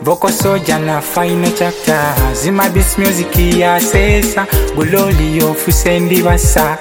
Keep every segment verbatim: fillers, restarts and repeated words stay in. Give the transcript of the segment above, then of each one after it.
Vocal Soldier na final chapter. Zima this music ya sesa. Guloli yo fusendi basa.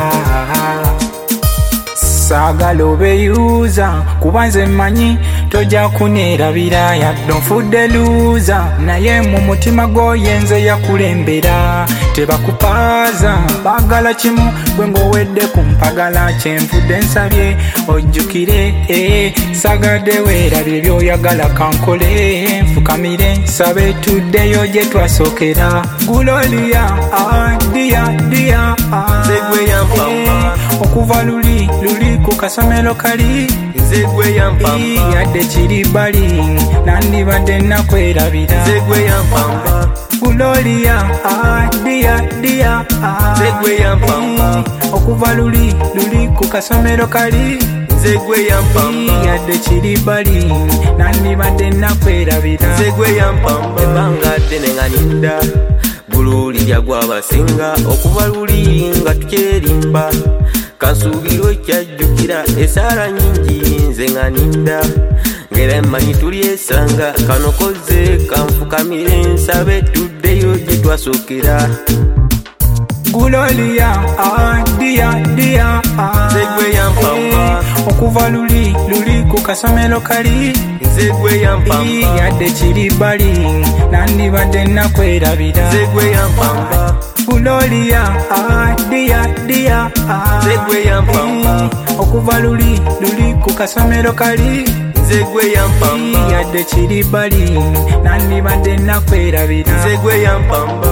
Saga lobe yuza. Kubanze manyi. Toja kunera biraya. Don't food the loser. Na ye mumutima go yenze ya kulembera. Teba kupaza. Bagala chimu. Gwengo wede kumpagala. Chemfude nsabye. Ojukire. Eh. Saga de wera. Bibyo yagala kankole. Fukamire. Sabe today oje twasokera. Gulolia. Ah. Dia. Dia. Ah. Zegwe yampamba. Eh. Okuva luli. Luli kukasomelo kali. Zegwe yampamba. Yadde chiri bali. Nandi bade nakwerabira. Zegwe yampamba. Gulolia. Ah. Dia. Dia. Ah. Zegwe yampamba. Okuva luli. Luli kukasomelo kali. Zegwe yampamba. Yadde chiri bali. Nandi bade nakwerabira. Zegwe yampamba. Ebanga tenenganinda. Bululi lyagwa abasinga. Okuva luli nga tukerimba. Kansubiro kyajjukira esara nyingi nze nganinda. Ngera mmanyi tulyesanga kanokoze kanfukamire nsabe tuddeyo gye twasokera. Gulolia. Ah. Dia. Dia. Ah. Zegwe yampamba. Okuva luli. Luli kukasomelo kali. Zegwe yampamba. Yadde chiri bali. Nandi bade nakwerabira. Zegwe yampamba. Gulolia. Ah. Dia. Dia. Ah. Zegwe yampamba. Okuva luli. Luli kukasomelo kali. Zegwe yampamba. Yadde chiri bali. Nandi bade nakwerabira. Zegwe yampamba.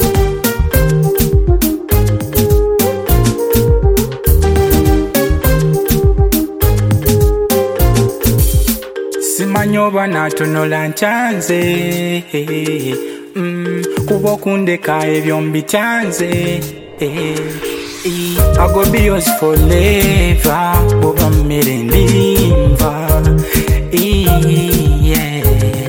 Simanyoba natonola nchanze. Mm, kubo kundeka ebyo mbichanze. I go be yours forever. Boba mere ndimva. Yeah.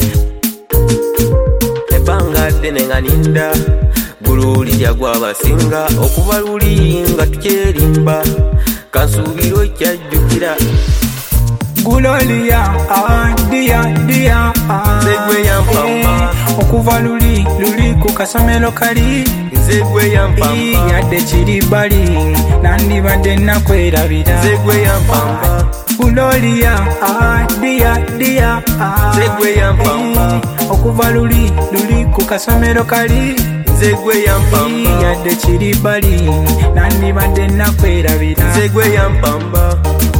Ebanga tenenganinda. Bululi lyagwa abasinga. Okuva luli nga tukerimba. Kansubiro kyajjukira. Gulolia. Ah. Dia. Dia. Ah. Zegwe yampamba. Okuva luli. Luli kukasomelo kali. Zegwe yampamba. Yadde chiri bali. Nandi bade nakwerabira. Zegwe yampamba. Gulolia. Ah. Dia. Dia. Ah. Zegwe yampamba. Okuva luli. Luli kukasomelo kali. Zegwe yampamba. Yadde chiri bali. Nandi bade nakwerabira. Zegwe yampamba.